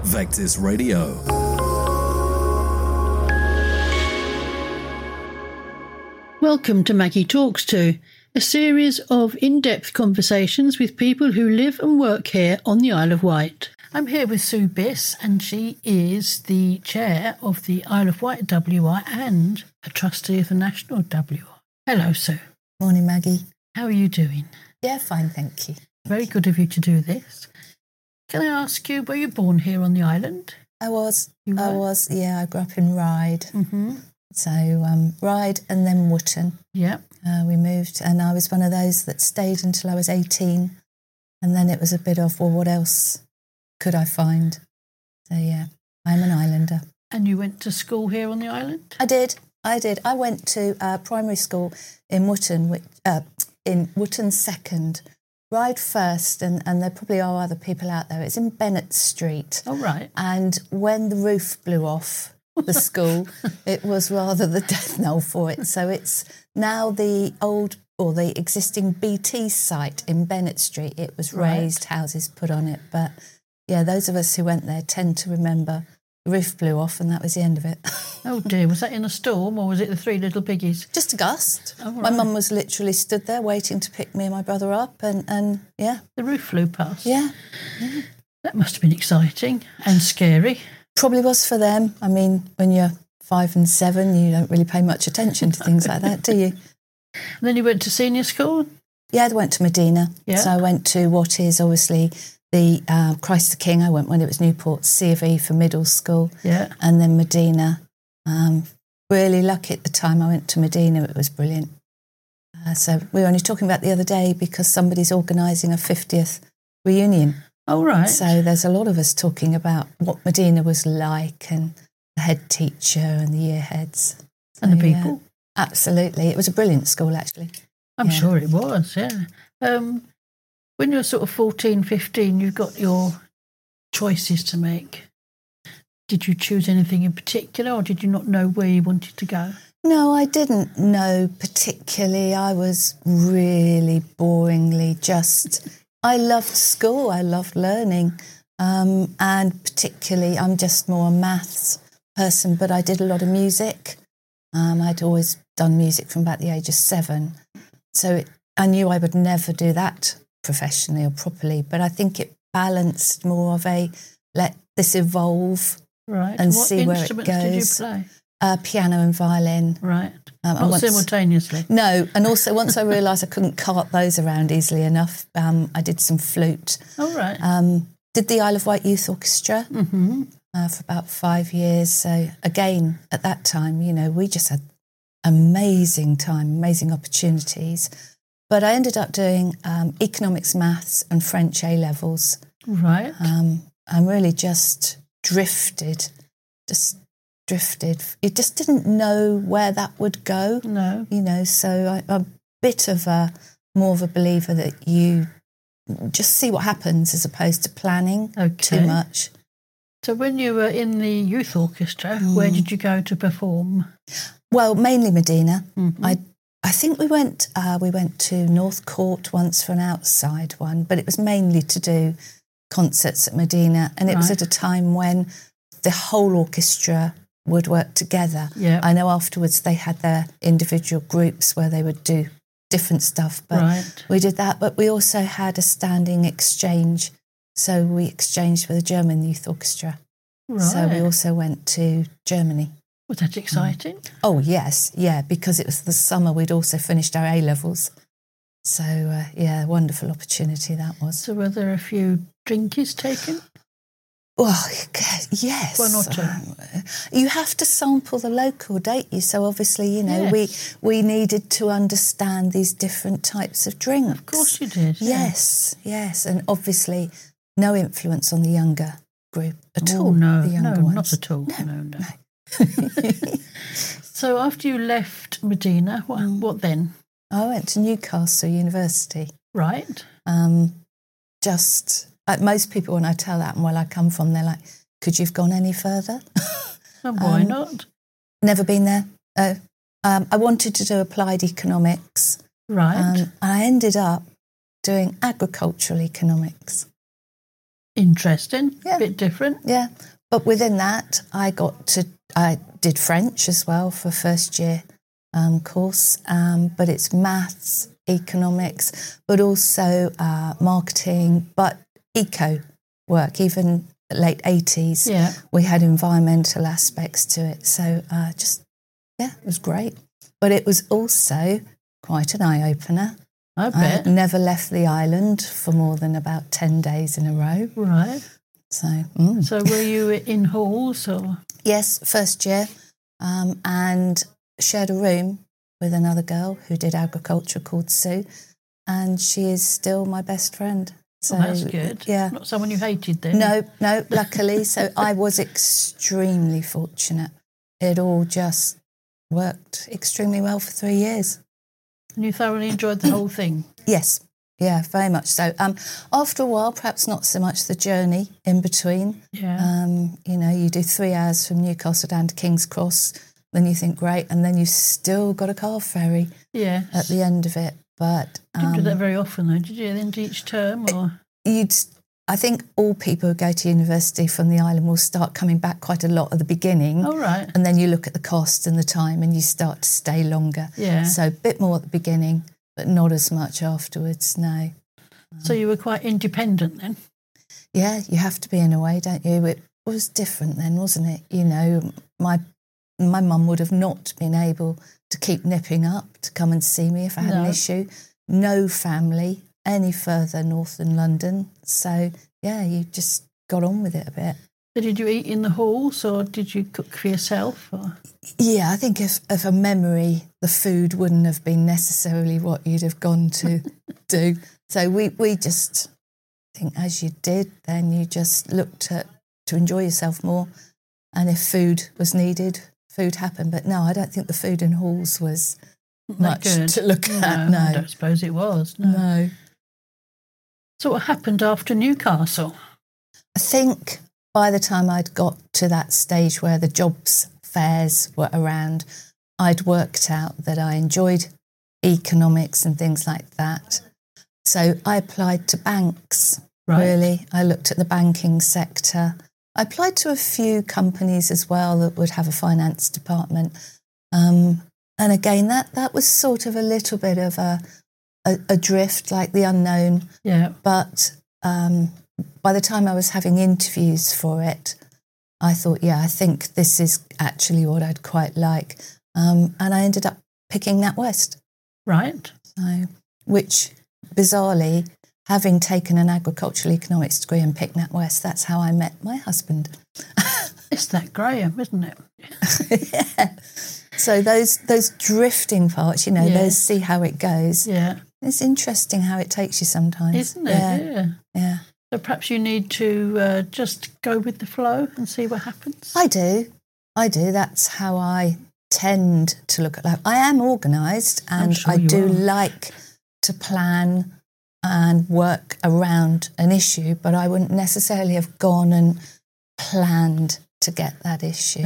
Vectis Radio. Welcome to Maggie Talks To, a series of in-depth conversations with people who live and work here on the Isle of Wight. I'm here with Sue Biss, and she is the chair of the Isle of Wight WI and a trustee of the National WI. Hello, Sue. Morning, Maggie. How are you doing? Yeah, fine, thank you. Very good of you to do this. Can I ask you, were you born here on the island? I was. You were? I was, yeah. I grew up in Ryde. Mm-hmm. So Ryde and then Wootton. Yeah. We moved, and I was one of those that stayed until I was 18. And then it was a bit of, well, what else could I find? So, yeah, I'm an islander. And you went to school here on the island? I did. I went to primary school in Wootton, in Wootton Second. Ryde first, and there probably are other people out there. It's in Bennett Street. Oh, right. And when the roof blew off the school, it was rather the death knell for it. So it's now the existing BT site in Bennett Street. It was raised, houses put on it. But, yeah, those of us who went there tend to remember the roof blew off and that was the end of it. Oh, dear. Was that in a storm or was it the three little piggies? Just a gust. Oh, right. My mum was literally stood there waiting to pick me and my brother up and yeah. The roof flew past? Yeah. That must have been exciting and scary. Probably was for them. I mean, when you're 5 and 7, you don't really pay much attention to things like that, do you? And then you went to senior school? Yeah, I went to Medina. Yeah. So I went to what is obviously the Christ the King. I went when it was Newport, C of E for middle school. Yeah. And then Medina. Really lucky at the time I went to Medina. It was brilliant. So we were only talking about the other day because somebody's organising a 50th reunion. Oh, right. So there's a lot of us talking about what Medina was like and the head teacher and the year heads. So, And the people. Yeah, absolutely. It was a brilliant school, actually. I'm sure it was, yeah. When you're sort of 14, 15, you've got your choices to make. Did you choose anything in particular or did you not know where you wanted to go? No, I didn't know particularly. I was really boringly just... I loved school. I loved learning. And particularly, I'm just more a maths person, but I did a lot of music. I'd always done music from about the age of 7. So I knew I would never do that professionally or properly, but I think it balanced more of a let this evolve and see where it goes. What instruments did you play? Piano and violin. Right. Not simultaneously? No, and also once I realised I couldn't cart those around easily enough, I did some flute. Oh, right. Did the Isle of Wight Youth Orchestra for about 5 years. So again, at that time, you know, we just had amazing time, amazing opportunities. But I ended up doing economics, maths and French A-levels. Right. I really just drifted. It just didn't know where that would go. No. You know, so I'm a bit of more of a believer that you just see what happens as opposed to planning too much. So when you were in the youth orchestra, where did you go to perform? Well, mainly Medina. Mm-hmm. I think we went to North Court once for an outside one, but it was mainly to do concerts at Medina, and it was at a time when the whole orchestra would work together. Yeah. I know afterwards they had their individual groups where they would do different stuff, but we did that. But we also had a standing exchange, so we exchanged with the German Youth Orchestra. Right. So we also went to Germany. Was that exciting? Oh, yes, yeah, because it was the summer we'd also finished our A-levels. So, yeah, wonderful opportunity that was. So were there a few drinkies taken? Well, yes. One or two? You have to sample the local, don't you? So obviously, you know, we needed to understand these different types of drinks. Of course you did. Yes, yes. And obviously no influence on the younger group at all. No, the younger no, ones. not at all. No. So after you left Medina, what then? I went to Newcastle University. Right. Most people, when I tell that and where I come from, they're like, could you have gone any further? And why not? Never been there. I wanted to do applied economics. Right. I ended up doing agricultural economics. Interesting. Yeah. A bit different. Yeah. But within that, I did French as well for first year course, but it's maths, economics, but also marketing, but eco work, even late 80s. Yeah. We had environmental aspects to it. So it was great. But it was also quite an eye-opener. I I bet. had never left the island for more than about 10 days in a row. Right. So, So were you in halls or? yes, first year, and shared a room with another girl who did agriculture called Sue, and she is still my best friend. So That's good. Yeah. Not someone you hated then? No, luckily. So I was extremely fortunate. It all just worked extremely well for 3 years. And you thoroughly enjoyed the whole thing? Yes. Yeah, very much so. After a while, perhaps not so much the journey in between. Yeah. You do 3 hours from Newcastle down to King's Cross, then you think, great, and then you've still got a car ferry Yes. at the end of it. But Didn't do that very often, though, did you? At the end of each term, or? I think all people who go to university from the island will start coming back quite a lot at the beginning. Oh, right. And then you look at the cost and the time and you start to stay longer. Yeah. So a bit more at the beginning, but not as much afterwards, no. So you were quite independent then? Yeah, you have to be in a way, don't you? It was different then, wasn't it? You know, my mum would have not been able to keep nipping up to come and see me if I had an issue. No family any further north than London. So, yeah, you just got on with it a bit. So did you eat in the halls or did you cook for yourself? Or? Yeah, I think if a memory, the food wouldn't have been necessarily what you'd have gone to do. So we just, I think as you did, then you just looked to enjoy yourself more. And if food was needed, food happened. But no, I don't think the food in halls was much to look at. No, I don't suppose it was. No. So what happened after Newcastle? I think by the time I'd got to that stage where the jobs fairs were around, I'd worked out that I enjoyed economics and things like that. So I applied to banks, really. I looked at the banking sector. I applied to a few companies as well that would have a finance department. And again, that was sort of a little bit of a drift, like the unknown. Yeah. But by the time I was having interviews for it, I thought, I think this is actually what I'd quite like. And I ended up picking NatWest. Right. So, which, bizarrely, having taken an agricultural economics degree and picked NatWest, that's how I met my husband. It's that Graham, isn't it? Yeah. So those drifting parts, those see how it goes. Yeah. It's interesting how it takes you sometimes. Isn't it? Yeah. So perhaps you need to just go with the flow and see what happens. I do. That's how I tend to look at life. I am organised and sure I do are. like to plan and work around an issue, but I wouldn't necessarily have gone and planned to get that issue.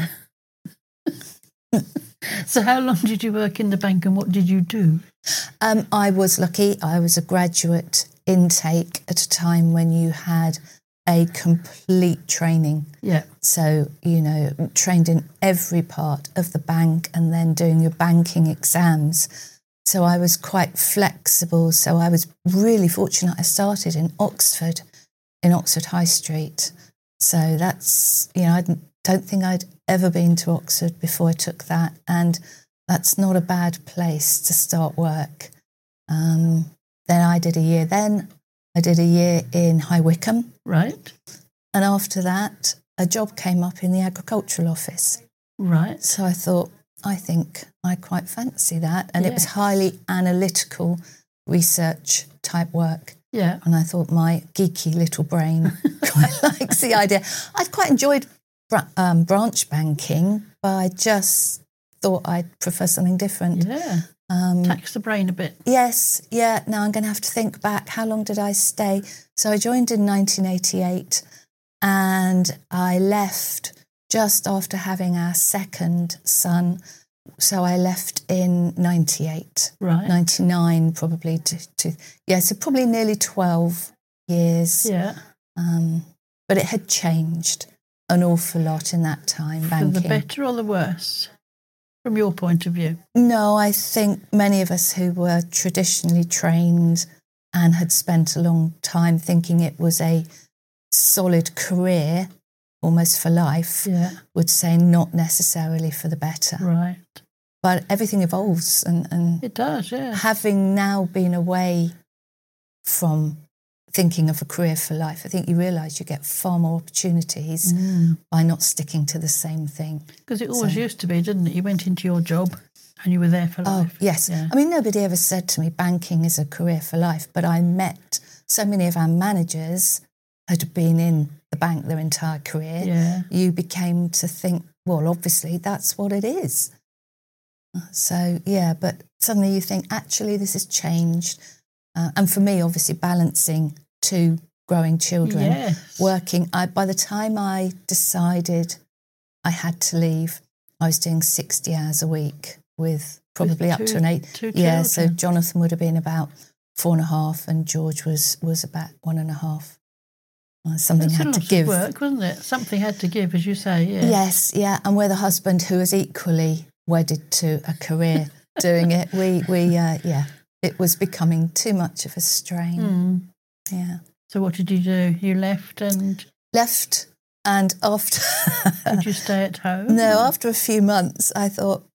So how long did you work in the bank and what did you do? I was lucky. I was a graduate intake at a time when you had a complete training. Yeah. So, trained in every part of the bank and then doing your banking exams. So I was quite flexible. So I was really fortunate. I started in Oxford High Street. So that's, I don't think I'd ever been to Oxford before I took that. And that's not a bad place to start work. Then I did a year in High Wycombe. Right. And after that, a job came up in the agricultural office. Right. So I thought, I think I quite fancy that. And it was highly analytical research type work. Yeah. And I thought my geeky little brain quite likes the idea. I'd quite enjoyed branch banking, but I just thought I'd prefer something different. Yeah. Tax the brain a bit. Yes. Yeah. Now I'm going to have to think back. How long did I stay? So I joined in 1988 and I left just after having our second son. So I left in 98. Right. 99 probably so probably nearly 12 years. Yeah. But it had changed an awful lot in that time, banking. For the better or the worse, from your point of view? No, I think many of us who were traditionally trained and had spent a long time thinking it was a solid career, almost for life, would say not necessarily for the better. Right. But everything evolves, and it does, yeah. Having now been away from thinking of a career for life, I think you realise you get far more opportunities by not sticking to the same thing. Because it always used to be, didn't it? You went into your job and you were there for life. Oh, yes. Yeah. I mean, nobody ever said to me banking is a career for life, but I met so many of our managers had been in the bank their entire career. Yeah. You became to think, well, obviously that's what it is. So, yeah, but suddenly you think, actually, this has changed. And for me, obviously, balancing two growing children, working. By the time I decided I had to leave, I was doing 60 hours a week with probably up to an 8. Two children. So Jonathan would have been about 4.5 and George was about 1.5. Something That's had to give. Work, wasn't it? Something had to give, as you say. Yeah. Yes, yeah. And with a husband who was equally wedded to a career doing it, it was becoming too much of a strain. Yeah. So what did you do? You left and after did you stay at home? No, after a few months I thought,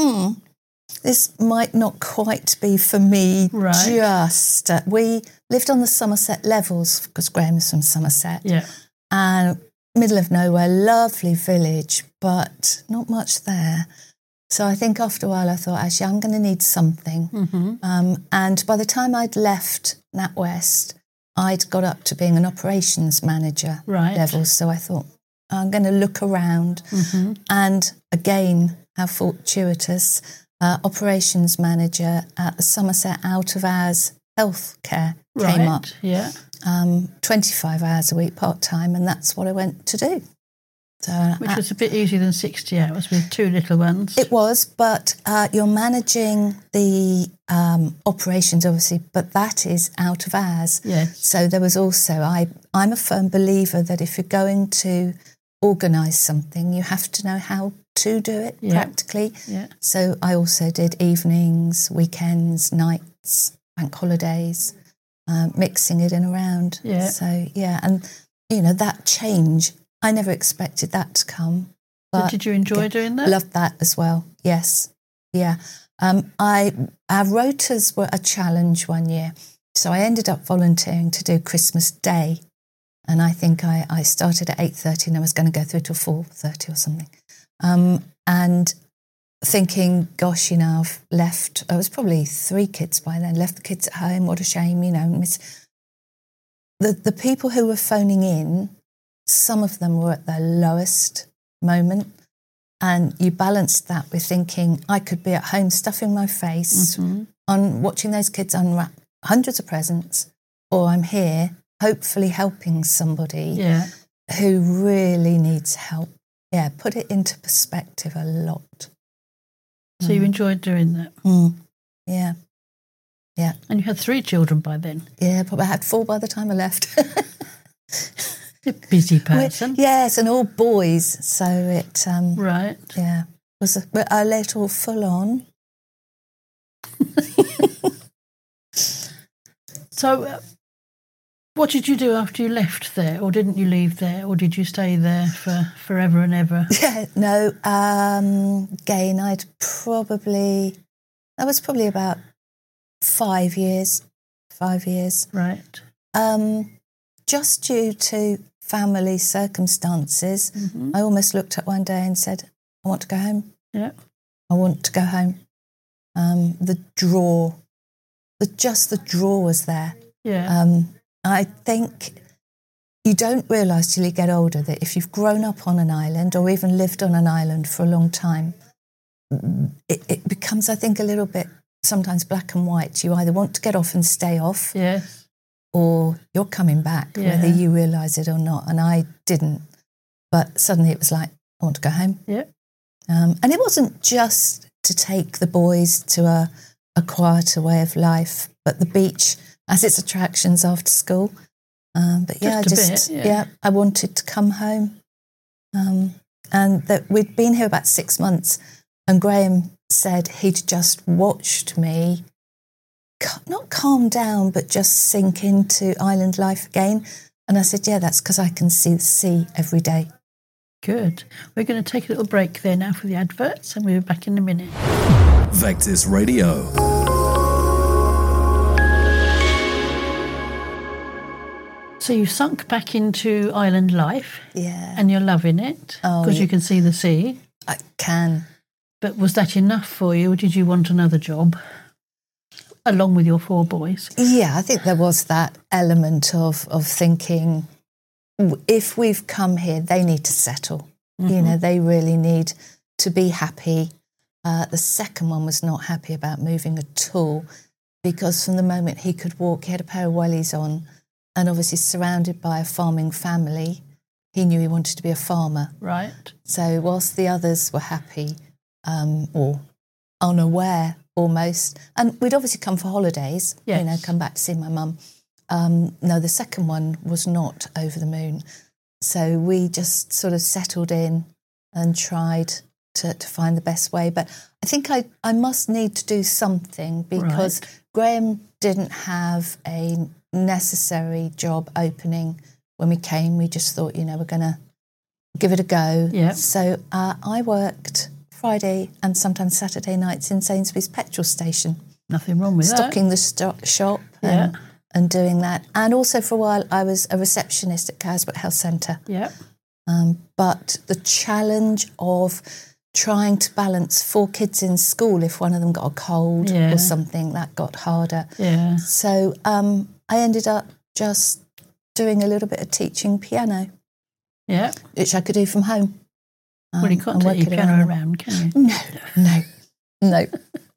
this might not quite be for me. Right. We lived on the Somerset Levels because Graham is from Somerset. Yeah. And middle of nowhere, lovely village, but not much there. So I think after a while I thought, actually, I'm going to need something. And by the time I'd left NatWest, I'd got up to being an operations manager level. So I thought, I'm going to look around. And again, how fortuitous, operations manager at the Somerset Out of Hours Healthcare came up. Yeah. 25 hours a week part-time, and that's what I went to do. So, which was a bit easier than 60 hours with 2 little ones. It was, but you're managing the operations, obviously, but that is out of hours. Yes. So there was also, I'm a firm believer that if you're going to organise something, you have to know how to do it practically. Yeah. So I also did evenings, weekends, nights, bank holidays, mixing it in around. Yeah. So, yeah, and, that change, I never expected that to come. But did you enjoy doing that? Loved that as well, yes. Yeah. Our rotas were a challenge one year. So I ended up volunteering to do Christmas Day. And I think I started at 8:30 and I was going to go through till 4:30 or something. And thinking, gosh, I've left, I was probably 3 kids by then, left the kids at home, what a shame, The people who were phoning in, some of them were at their lowest moment. And you balanced that with thinking, I could be at home stuffing my face on watching those kids unwrap hundreds of presents, or I'm here hopefully helping somebody who really needs help. Yeah, put it into perspective a lot. So you enjoyed doing that? Yeah. Yeah. And you had 3 children by then? Yeah, probably I had 4 by the time I left. A busy person. Yes, and all boys. So it... right. Yeah. Was a little full on. So what did you do after you left there? Or didn't you leave there? Or did you stay there for forever and ever? Yeah, no. Again, that was probably about 5 years. 5 years. Right. Just due to family circumstances, I almost looked up one day and said, I want to go home. Yeah. I want to go home. The draw was there. Yeah. I think you don't realise till you get older that if you've grown up on an island or even lived on an island for a long time, it becomes, I think, a little bit sometimes black and white. You either want to get off and stay off, or you're coming back, whether you realise it or not. And I didn't. But suddenly it was like, I want to go home. Yeah. And it wasn't just to take the boys to a quieter way of life, but the beach has its attractions after school. But yeah, Just a bit, I wanted to come home. And that we'd been here about 6 months, and Graham said he'd just watched me not calm down, but just sink into island life again. And I said, yeah, that's because I can see the sea every day. Good. We're going to take a little break there now for the adverts, and we'll be back in a minute. Vectis Radio. So you've sunk back into island life. Yeah. And you're loving it because you can see the sea. I can. But was that enough for you, or did you want another job along with your 4 boys? Yeah, I think there was that element of thinking, if we've come here, they need to settle. You know, they really need to be happy. The second one was not happy about moving at all, because from the moment he could walk, he had a pair of wellies on, and obviously surrounded by a farming family, he knew he wanted to be a farmer. Right. So whilst the others were happy, or unaware almost, and we'd obviously come for holidays, yes. you know, come back to see my mum. No, the second one was not over the moon. So we just sort of settled in and tried to find the best way. But I think I must need to do something, because Graham didn't have a necessary job opening when we came. We just thought, you know, we're going to give it a go. Yeah. So I worked Friday and sometimes Saturday nights in Sainsbury's petrol station. Nothing wrong with stocking the shop and doing that. And also for a while I was a receptionist at Carisbrooke Health Centre. Yeah. But the challenge of trying to balance 4 kids in school, if one of them got a cold or something, that got harder. Yeah. So I ended up just doing a little bit of teaching piano. Yeah. Which I could do from home. Well, you can't take your piano around, can you? No.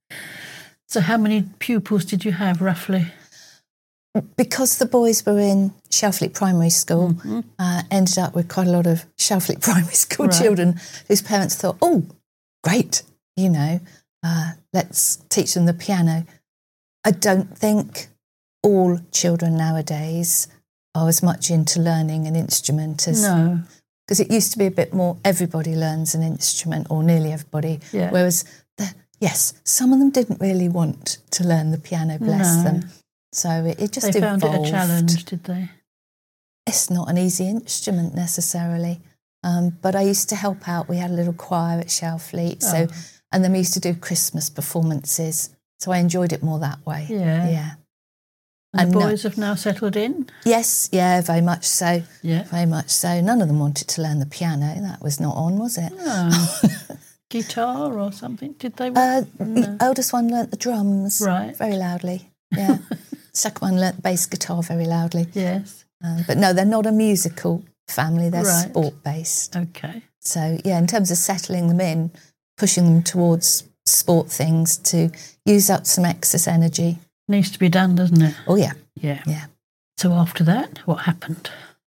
So how many pupils did you have, roughly? Because the boys were in Shelfleet Primary School, ended up with quite a lot of Shelfleet Primary School children whose parents thought, oh, great, you know, let's teach them the piano. I don't think all children nowadays are as much into learning an instrument as... No. Because it used to be a bit more, everybody learns an instrument, or nearly everybody, whereas, some of them didn't really want to learn the piano, bless them. So it just evolved. They found it a challenge, did they? It's not an easy instrument necessarily, but I used to help out. We had a little choir at Shelfleet, and then we used to do Christmas performances, so I enjoyed it more that way. Yeah. And the boys have now settled in? Yes, very much so. Yeah. Very much so. None of them wanted to learn the piano. That was not on, was it? No. Guitar or something? Did they? No. The eldest one learnt the drums very loudly. Yeah. Second one learnt the bass guitar very loudly. Yes. But no, they're not a musical family. They're sport-based. Okay. So, in terms of settling them in, pushing them towards sport things to use up some excess energy. Needs to be done, doesn't it? Oh, yeah. Yeah. So after that, what happened?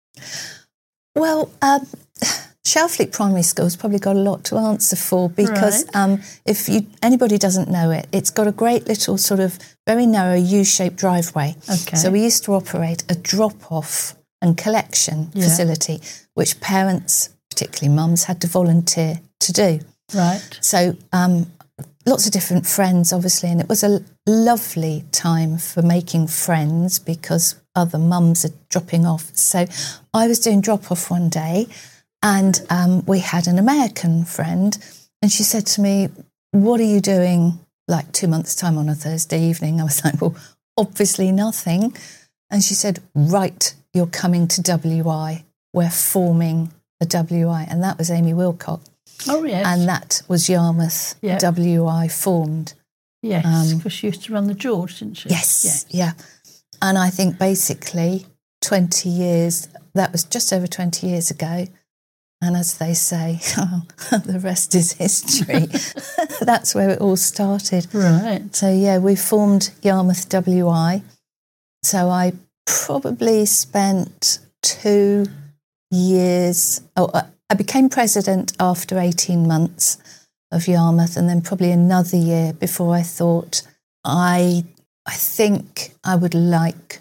Well, Shelfleet Primary School's probably got a lot to answer for, because if anybody doesn't know it, it's got a great little sort of very narrow U-shaped driveway. Okay. So we used to operate a drop-off and collection facility, which parents, particularly mums, had to volunteer to do. Right. So lots of different friends, obviously, and it was a lovely time for making friends because other mums are dropping off. So I was doing drop-off one day, and we had an American friend, and she said to me, what are you doing like 2 months' time on a Thursday evening? I was like, well, obviously nothing. And she said, right, you're coming to WI. We're forming a WI. And that was Amy Wilcott. Oh, yes. And that was Yarmouth WI formed. Yes, because she used to run the George, didn't she? Yes, yeah. And I think basically 20 years, that was just over 20 years ago. And as they say, the rest is history. That's where it all started. Right. So, we formed Yarmouth WI. So I probably spent 2 years... I became president after 18 months of Yarmouth, and then probably another year before I thought, I think I would like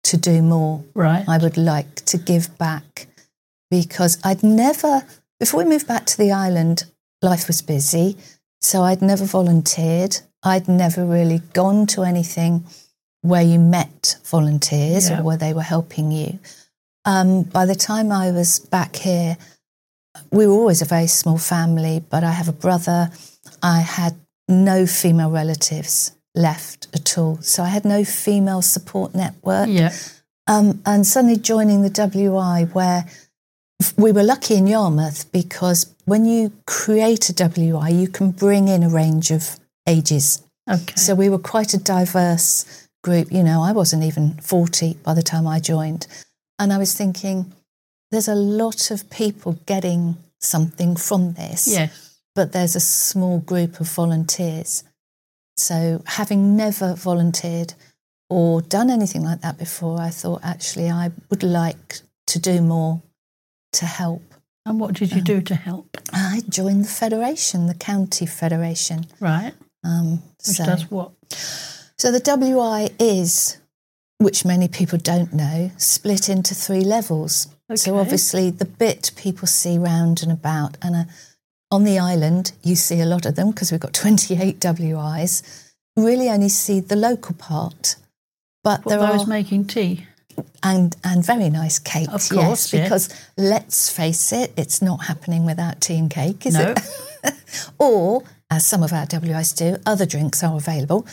to do more. Right. I would like to give back, because before we moved back to the island, life was busy. So I'd never volunteered. I'd never really gone to anything where you met volunteers or where they were helping you. By the time I was back here, we were always a very small family, but I have a brother. I had no female relatives left at all. So I had no female support network. Yeah. And suddenly joining the WI, where we were lucky in Yarmouth, because when you create a WI, you can bring in a range of ages. Okay. So we were quite a diverse group. You know, I wasn't even 40 by the time I joined. And I was thinking, there's a lot of people getting something from this. Yes. But there's a small group of volunteers. So having never volunteered or done anything like that before, I thought, actually, I would like to do more to help. And what did you do to help? I joined the federation, the county federation. Right. Which does what? So the WI is, which many people don't know, split into 3 levels. Okay. So obviously the bit people see round and about, and on the island you see a lot of them because we've got 28 WIs, really only see the local part. But what, there those are making tea? And very nice cakes, of course, yes, because let's face it, it's not happening without tea and cake, is it? Or, as some of our WIs do, other drinks are available.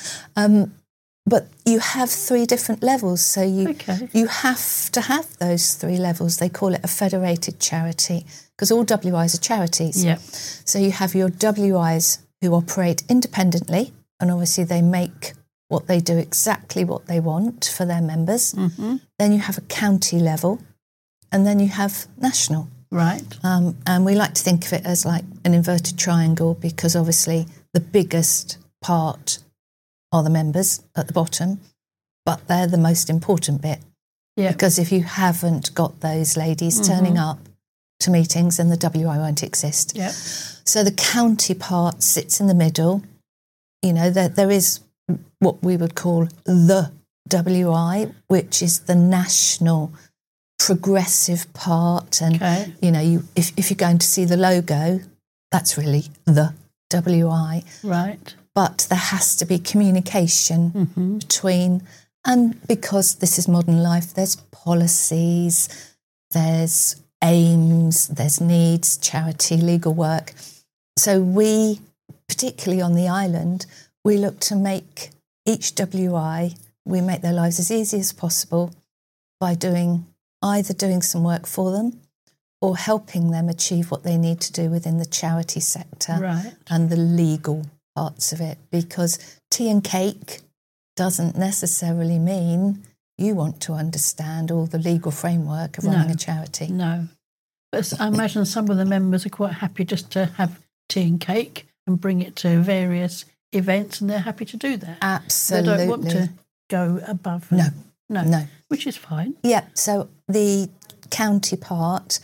But you have 3 different levels, so you have to have those 3 levels. They call it a federated charity, because all WIs are charities. Yeah. So you have your WIs who operate independently, and obviously they make what they do exactly what they want for their members. Mm-hmm. Then you have a county level, and then you have national. Right. And we like to think of it as like an inverted triangle, because obviously the biggest part are the members at the bottom, but they're the most important bit. Yeah. Because if you haven't got those ladies turning up to meetings, then the WI won't exist. Yeah. So the county part sits in the middle. You know, there is what we would call the WI, which is the national progressive part. And, you know, if you're going to see the logo, that's really the WI. Right. But there has to be communication between, and because this is modern life, there's policies, there's aims, there's needs, charity, legal work. So we, particularly on the island, we look to make each WI, we make their lives as easy as possible by either doing some work for them or helping them achieve what they need to do within the charity sector and the legal parts of it. Because tea and cake doesn't necessarily mean you want to understand all the legal framework of running a charity. No. But I imagine some of the members are quite happy just to have tea and cake and bring it to various events, and they're happy to do that. Absolutely. They don't want to go above. No. Which is fine. Yeah, so the county part,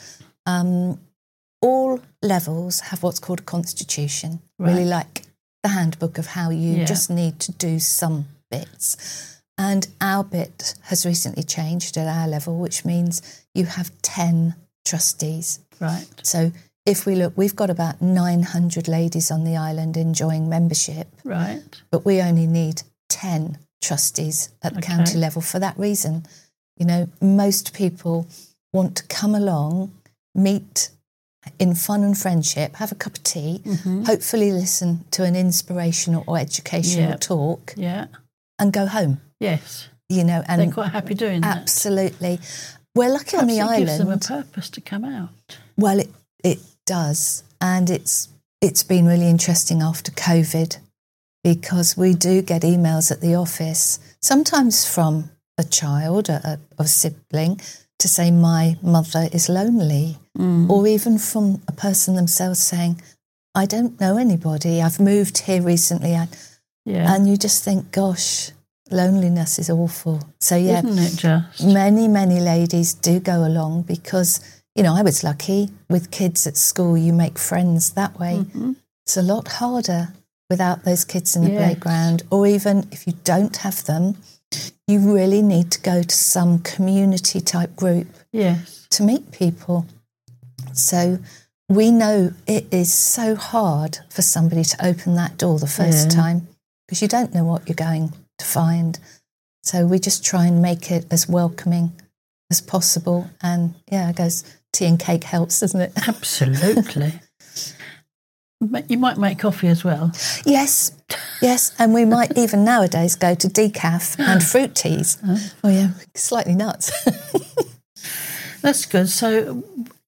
all levels have what's called a constitution, really like the handbook of how you just need to do some bits. And our bit has recently changed at our level, which means you have 10 trustees. Right. So if we look, we've got about 900 ladies on the island enjoying membership. Right. But we only need 10 trustees at the county level for that reason. You know, most people want to come along, meet in fun and friendship, have a cup of tea, hopefully listen to an inspirational or educational talk, and go home. Yes. You know, and they're quite happy doing that. Absolutely. We're lucky on the island. It gives them a purpose to come out. Well, it does, and it's been really interesting after COVID, because we do get emails at the office, sometimes from a child, a sibling, to say my mother is lonely, or even from a person themselves saying, I don't know anybody, I've moved here recently, and you just think, gosh, loneliness is awful. So isn't it just? Many ladies do go along because, you know, I was lucky with kids at school, you make friends that way. It's a lot harder without those kids in the playground, or even if you don't have them, you really need to go to some community type group Yes. to meet people. So we know it is so hard for somebody to open that door the first time, because you don't know what you're going to find. So we just try and make it as welcoming as possible. And I guess tea and cake helps, doesn't it? Absolutely. You might make coffee as well. Yes. And we might even nowadays go to decaf and fruit teas. Oh, yeah, slightly nuts. That's good. So,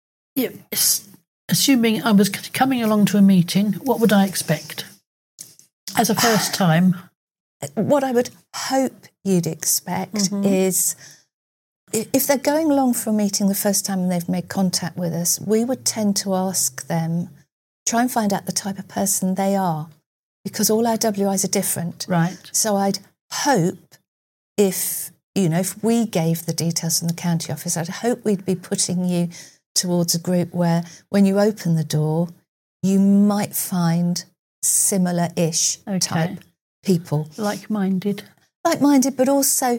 assuming I was coming along to a meeting, what would I expect as a first time? What I would hope you'd expect is, if they're going along for a meeting the first time and they've made contact with us, we would tend to ask them, try and find out the type of person they are, because all our WIs are different. Right. So I'd hope if we gave the details from the county office, I'd hope we'd be putting you towards a group where when you open the door, you might find similar-ish type people. Like-minded, but also,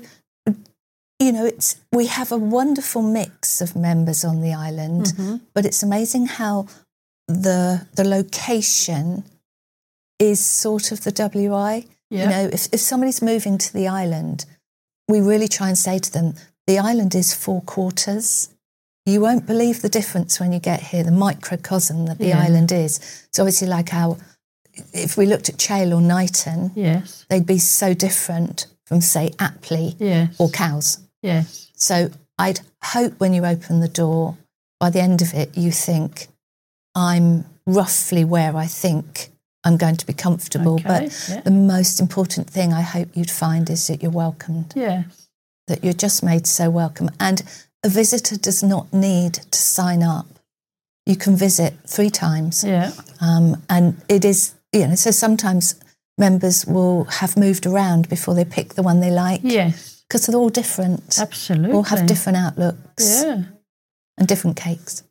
we have a wonderful mix of members on the island, but it's amazing how the location is sort of the WI. Yeah. If somebody's moving to the island, we really try and say to them, the island is 4 quarters. You won't believe the difference when you get here, the microcosm that the island is. So obviously like if we looked at Chale or Knighton, they'd be so different from, say, Apley or Cowes. Yes. So I'd hope when you open the door, by the end of it, you think, I'm roughly where I think I'm going to be comfortable. But the most important thing I hope you'd find is that you're welcomed. Yes. That you're just made so welcome. And a visitor does not need to sign up. You can visit 3 times. Yeah. And it is, so sometimes members will have moved around before they pick the one they like. Yes. Because they're all different. Absolutely. All have different outlooks. Yeah. And different cakes.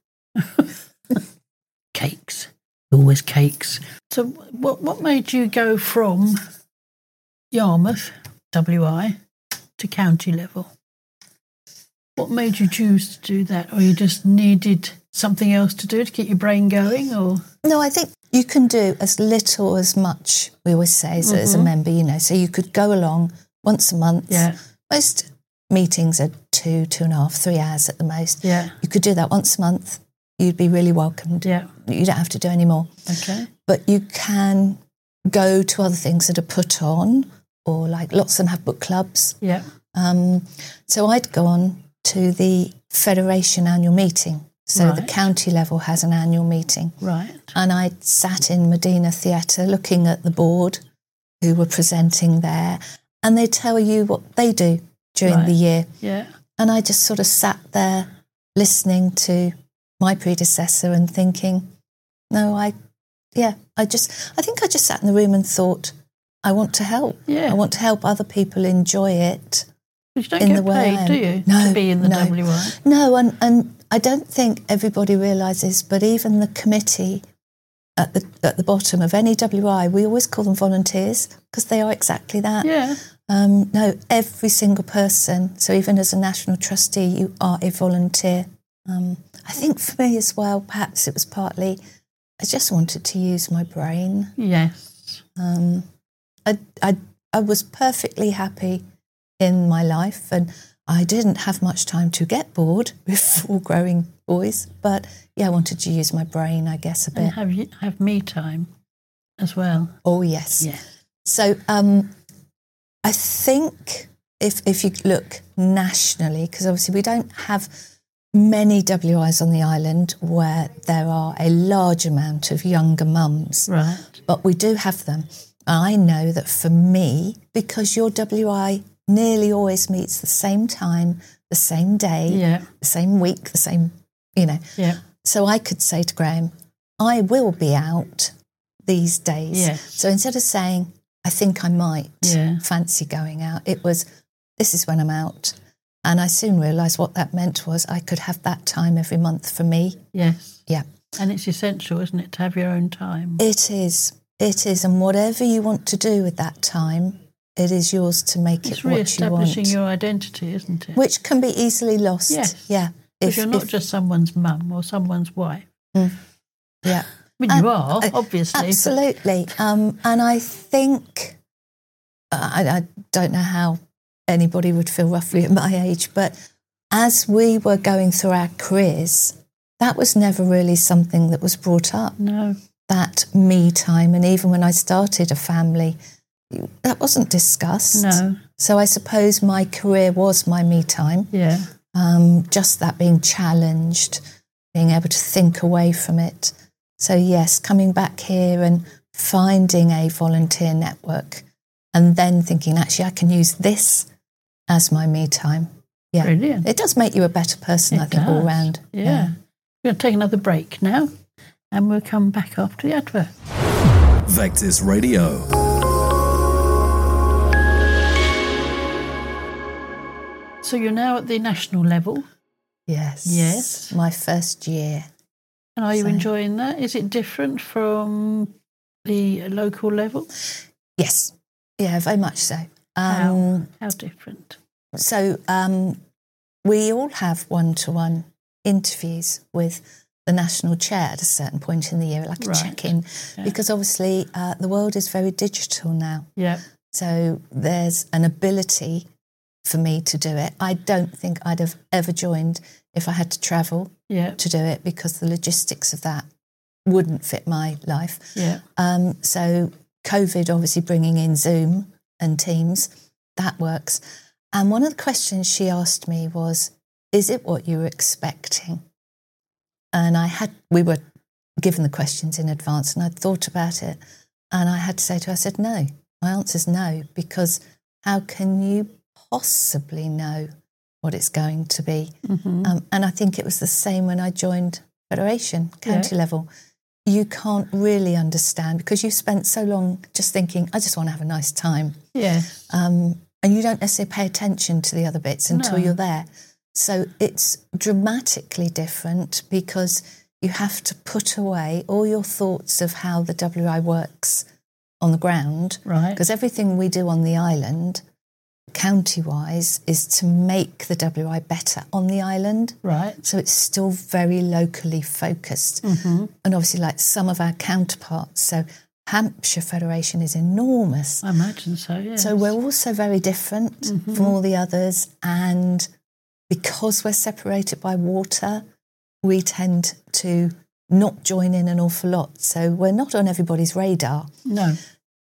Cakes. Always cakes. So what made you go from Yarmouth, WI, to county level? What made you choose to do that? Or you just needed something else to do to keep your brain going? Or No, I think you can do as little or as much, we always say, as a member, So you could go along once a month. Yeah. Most meetings are 2.5, 3 hours at the most. Yeah. You could do that once a month. You'd be really welcomed. Yeah. You don't have to do any more. Okay. But you can go to other things that are put on, or like lots of them have book clubs. Yeah. So I'd go on to the Federation annual meeting. So the county level has an annual meeting. Right. And I sat in Medina Theatre looking at the board who were presenting there, and they tell you what they do during the year. Yeah. And I just sort of sat there listening to my predecessor and thinking, I think I just sat in the room and thought, I want to help. Yeah. I want to help other people enjoy it. But you don't in get the way paid, I am. do you, No, to be in the no. WI? No, and I don't think everybody realises, but even the committee at the bottom of any WI, we always call them volunteers because they are exactly that. Yeah. No, every single person, so even as a national trustee, you are a volunteer. I think for me as well, perhaps it was partly, I just wanted to use my brain. Yes. I was perfectly happy in my life, and I didn't have much time to get bored with 4 growing boys, but I wanted to use my brain, I guess, a bit. And have me time as well. Oh, yes. Yeah. So I think if you look nationally, because obviously we don't have many WIs on the island where there are a large amount of younger mums. Right. But we do have them. I know that for me, because your WI nearly always meets the same time, the same day, the same week, the same, Yeah. So I could say to Graham, I will be out these days. Yes. So instead of saying, I think I might fancy going out, it was, this is when I'm out. And I soon realised what that meant was I could have that time every month for me. Yes. Yeah. And it's essential, isn't it, to have your own time? It is. It is. And whatever you want to do with that time, It is yours to make It's it what you re-establishing want. your identity, isn't it? Which can be easily lost. Yes. Yeah. Because you're not just someone's mum or someone's wife. Yeah. I mean, you are, obviously. Absolutely. And I think, I don't know how anybody would feel roughly at my age, but as we were going through our careers, that was never really something that was brought up. No. That me time. And even when I started a family, that wasn't discussed. No. So I suppose my career was my me time. Yeah. Just that being challenged, being able to think away from it. So yes, coming back here and finding a volunteer network and then thinking, actually, I can use this as my me time. Yeah. Brilliant. It does make you a better person, I think, all round. Yeah. We're going to take another break now and we'll come back after the advert. Vectis Radio. So you're now at the national level. Yes. Yes. My first year. And are you enjoying that? Is it different from the local level? Yes. Yeah, very much so. How different? So we all have one-to-one interviews with the national chair at a certain point in the year, like a check-in, because obviously the world is very digital now. Yeah. So there's an ability for me to do it. I don't think I'd have ever joined if I had to travel to do it, because the logistics of that wouldn't fit my life. Yeah. So COVID obviously bringing in Zoom and Teams, that works. And one of the questions she asked me was, is it what you were expecting? And we were given the questions in advance and I'd thought about it. And I had to say to her, I said, no. My answer is no, because how can you possibly know what it's going to be? Mm-hmm. And I think it was the same when I joined Federation, county level. You can't really understand because you've spent so long just thinking, I just want to have a nice time. Yeah. And you don't necessarily pay attention to the other bits until you're there. So it's dramatically different because you have to put away all your thoughts of how the WI works on the ground. Right. Because everything we do on the island, county-wise, is to make the WI better on the island. Right. So it's still very locally focused. Mm-hmm. And obviously, like some of our counterparts, so Hampshire Federation is enormous. I imagine so, yes. So we're also very different from all the others. And because we're separated by water, we tend to not join in an awful lot. So we're not on everybody's radar. No.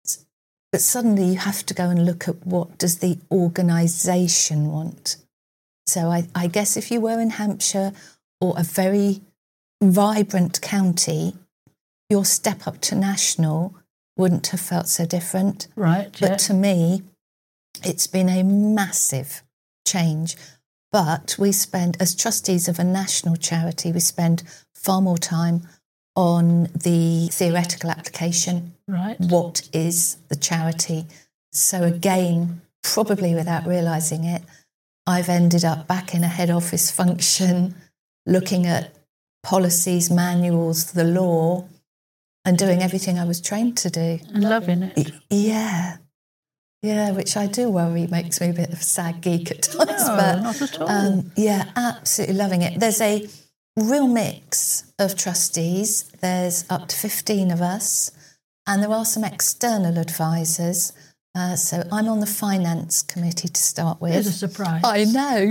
But suddenly you have to go and look at what does the organisation want. So I guess if you were in Hampshire or a very vibrant county, your step up to national wouldn't have felt so different. Right. But to me, it's been a massive change. But we spend, as trustees of a national charity, we spend far more time on the theoretical application. Right. What is the charity? So again, probably without realising it, I've ended up back in a head office function, looking at policies, manuals, the law, and doing everything I was trained to do. And loving it. Yeah. Yeah, which I do worry makes me a bit of a sad geek at times. No, but not at all. yeah, absolutely loving it. There's a real mix of trustees. There's up to 15 of us, and there are some external advisors. So I'm on the finance committee to start with. It's a surprise. I know.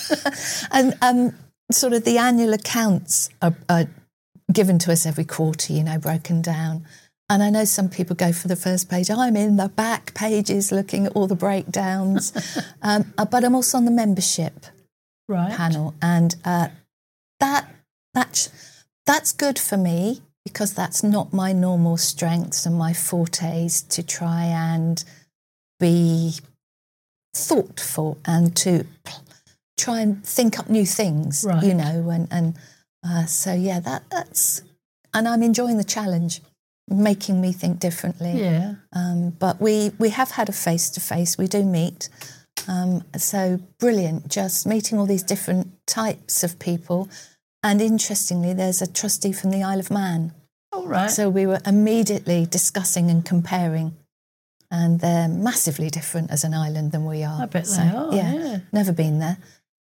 And sort of the annual accounts are given to us every quarter, broken down. And I know some people go for the first page. I'm in the back pages looking at all the breakdowns. But I'm also on the membership panel. And that's good for me because that's not my normal strengths and my fortes to try and be thoughtful and to try and think up new things, so yeah, that's, and I'm enjoying the challenge, making me think differently. Yeah. But we have had a face-to-face, we do meet, so brilliant, just meeting all these different types of people. And interestingly, there's a trustee from the Isle of Man. Oh, right. So we were immediately discussing and comparing And they're massively different as an island than we are. I bet they are, yeah. Never been there.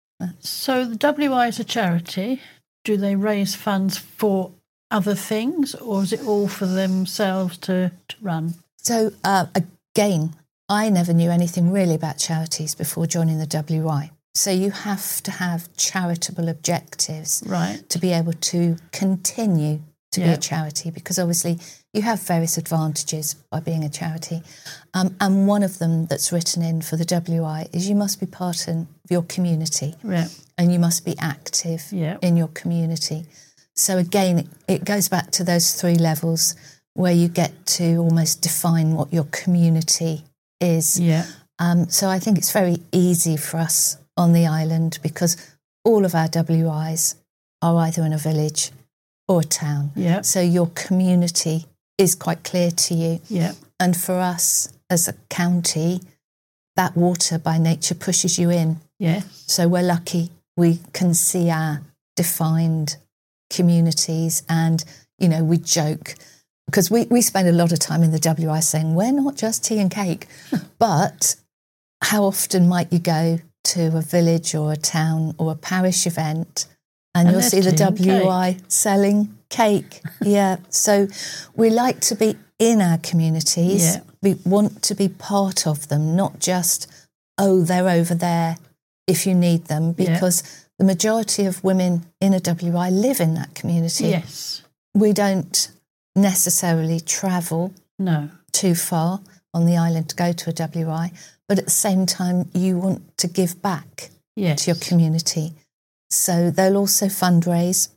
So the WI is a charity. Do they raise funds for other things, or is it all for themselves to run? So, again, I never knew anything really about charities before joining the WI. So you have to have charitable objectives to be able to continue to be a charity, because obviously you have various advantages by being a charity. And one of them that's written in for the WI is you must be part of your community and you must be active in your community. So again, it goes back to those 3 levels where you get to almost define what your community is. So I think it's very easy for us on the island because all of our WIs are either in a village or a town. So your community is quite clear to you. And for us as a county, that water by nature pushes you in. So we're lucky we can see our defined communities, and, you know, we joke because we spend a lot of time in the WI saying we're not just tea and cake. But how often might you go to a village or a town or a parish event and you'll see the WI selling cake? So we like to be in our communities. We want to be part of them, not just, oh, they're over there if you need them, because the majority of women in a WI live in that community. We don't necessarily travel too far on the island to go to a WI, but at the same time you want to give back to your community. So they'll also fundraise.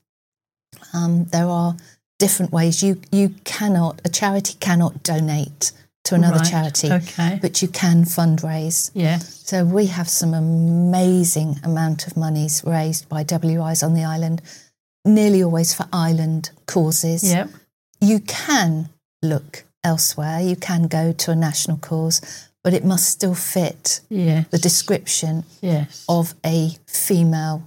There are different ways. A charity cannot donate to another charity, but you can fundraise. So we have some amazing amount of monies raised by WIs on the island, nearly always for island causes. You can look elsewhere. You can go to a national cause, but it must still fit the description of a female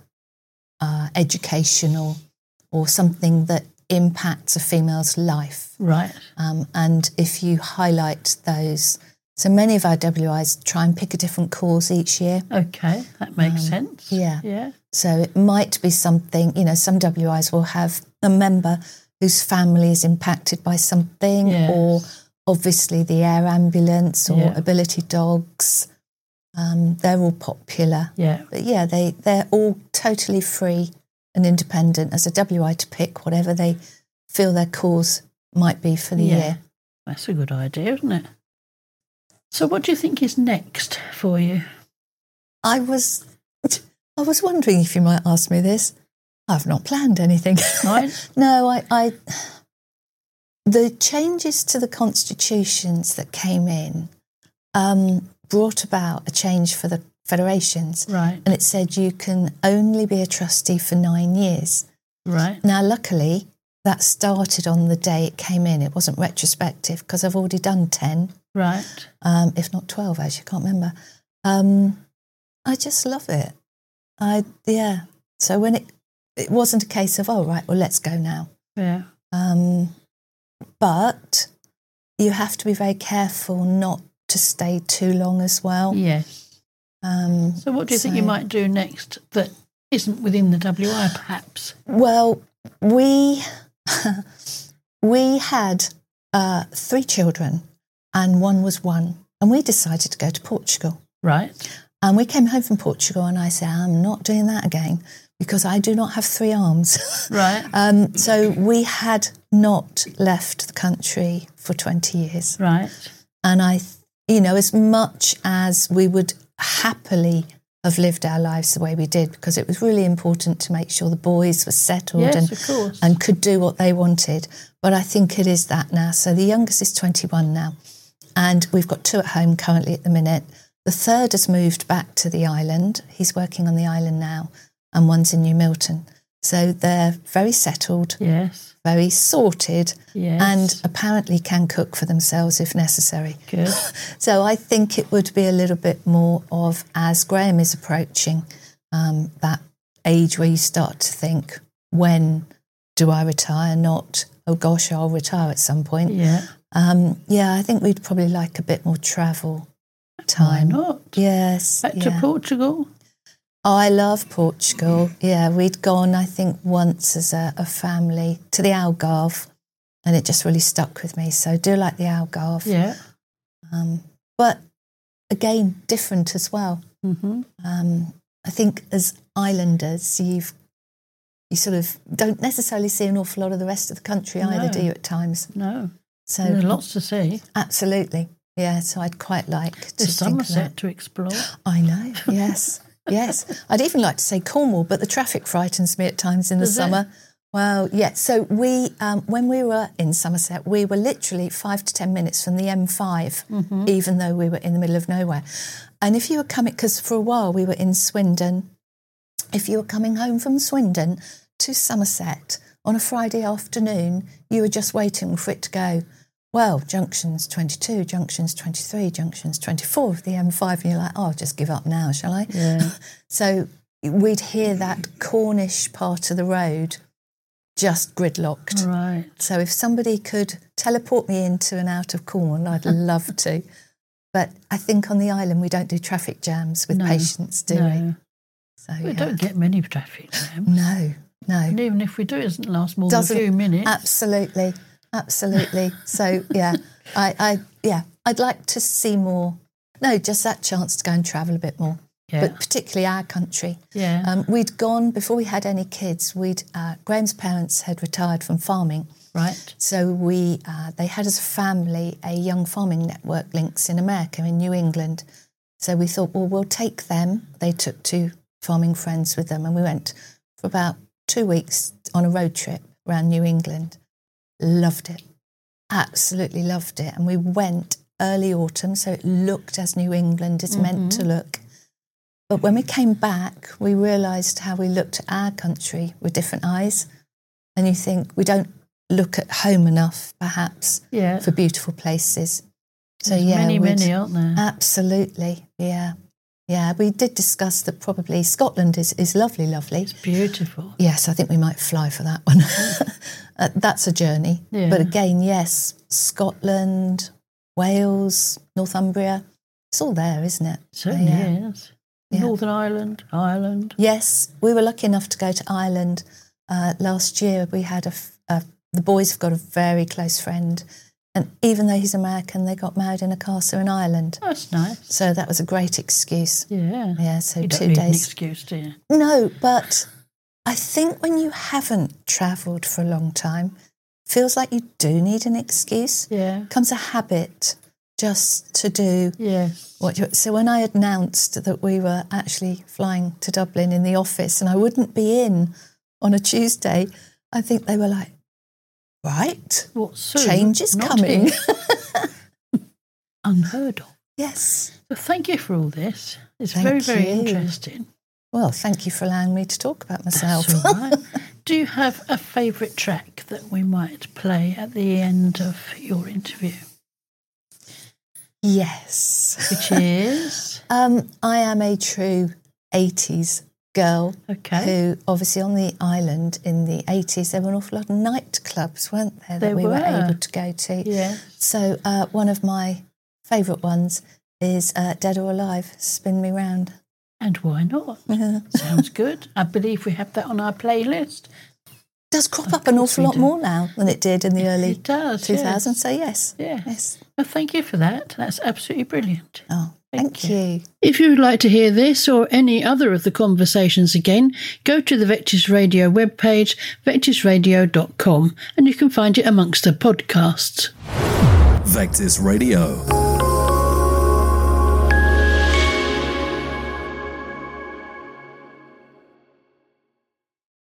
educational or something that impacts a female's life. And if you highlight those, so many of our WIs try and pick a different cause each year. That makes sense. So it might be something, you know, some WIs will have a member whose family is impacted by something, or obviously the air ambulance or ability dogs. They're all popular. But they're all totally free and independent as a WI to pick whatever they feel their cause might be for the year. That's a good idea, isn't it? So what do you think is next for you? I was wondering if you might ask me this. I've not planned anything. No, the changes to the constitutions that came in brought about a change for the federations. And it said you can only be a trustee for 9 years. Now, luckily, that started on the day it came in. It wasn't retrospective because I've already done 10. If not 12, actually, I can't remember. I just love it. So when it wasn't a case of, oh, right, well, let's go now. But you have to be very careful not to stay too long as well. So what do you think you might do next that isn't within the WI, perhaps? Well, we had 3 children and one was 1, and we decided to go to Portugal. And we came home from Portugal and I said, I'm not doing that again because I do not have 3 arms. So we had not left the country for 20 years. And as much as we would happily have lived our lives the way we did, because it was really important to make sure the boys were settled and could do what they wanted. But I think it is that now. So the youngest is 21 now, and we've got 2 at home currently at the minute. The 3rd has moved back to the island. He's working on the island now, and one's in New Milton. So they're very settled, very sorted, and apparently can cook for themselves if necessary. So I think it would be a little bit more of, as Graham is approaching, that age where you start to think, when do I retire? Not, oh gosh, I'll retire at some point. I think we'd probably like a bit more travel time. Why not? Yes. Back to Portugal? I love Portugal. Yeah, we'd gone, I think, once as a family to the Algarve, and it just really stuck with me. So I do like the Algarve. Yeah. But again, different as well. Mm-hmm. I think as islanders, you sort of don't necessarily see an awful lot of the rest of the country either, do you, at times? No. So there's lots to see. Absolutely. Yeah, so I'd quite like to There's Somerset to explore. I know, yes. Yes. I'd even like to say Cornwall, but the traffic frightens me at times in the summer. Well, yeah. So we, when we were in Somerset, we were literally 5 to 10 minutes from the M5, even though we were in the middle of nowhere. And if you were coming, because for a while we were in Swindon, if you were coming home from Swindon to Somerset on a Friday afternoon, you were just waiting for it to go, well, junctions 22, junctions 23, junctions 24 of the M5, and you're like, oh, I'll just give up now, shall I? Yeah. So we'd hear that Cornish part of the road just gridlocked. Right. So if somebody could teleport me into and out of Cornwall, I'd love to. But I think on the island we don't do traffic jams with patients, do we? So, we don't get many traffic jams. No. And even if we do, it doesn't last more than a few minutes. Absolutely. So I'd like to see more. No, just that chance to go and travel a bit more. Yeah. But particularly our country. Yeah. We'd gone before we had any kids. Graham's parents had retired from farming. Right. So they had as a family a young farming network links in America, in New England. So we thought, well, we'll take them. They took 2 farming friends with them, and we went for about 2 weeks on a road trip around New England. Loved it. Absolutely loved it. And we went early autumn, so it looked as New England is meant to look. But when we came back, we realised how we looked at our country with different eyes. And you think we don't look at home enough, perhaps, for beautiful places. So there's many, aren't there? Absolutely, yeah. Yeah, we did discuss that probably Scotland is lovely. It's beautiful. Yes, I think we might fly for that one. That's a journey. Yeah. But again, yes, Scotland, Wales, Northumbria, it's all there, isn't it? Certainly is. Yeah. Northern Ireland. Yes, we were lucky enough to go to Ireland last year. We had the boys have got a very close friend, and even though he's American, they got married in a castle in Ireland. That's nice. So that was a great excuse. Yeah. Yeah, so you 2 don't need days. an excuse, do you? No, but I think when you haven't travelled for a long time, it feels like you do need an excuse. Yeah. It becomes a habit just to do so when I announced that we were actually flying to Dublin in the office and I wouldn't be in on a Tuesday, I think they were like, right, what, change is coming. Unheard of. Yes. Well, thank you for all this. It's very interesting. Well, thank you for allowing me to talk about myself. That's all right. Do you have a favourite track that we might play at the end of your interview? Yes. Which is? I am a true 80s girl who, obviously on the island in the 80s, there were an awful lot of nightclubs, weren't there, that we were able to go to. Yeah. So one of my favourite ones is Dead or Alive, Spin Me Round. And why not? Sounds good. I believe we have that on our playlist. Does crop up an awful lot more now than it did in the early 2000s. Yes. So yes. Well, thank you for that. That's absolutely brilliant. Oh, thank you. If you would like to hear this or any other of the conversations again, go to the Vectis Radio webpage, vectisradio.com, and you can find it amongst the podcasts. Vectis Radio.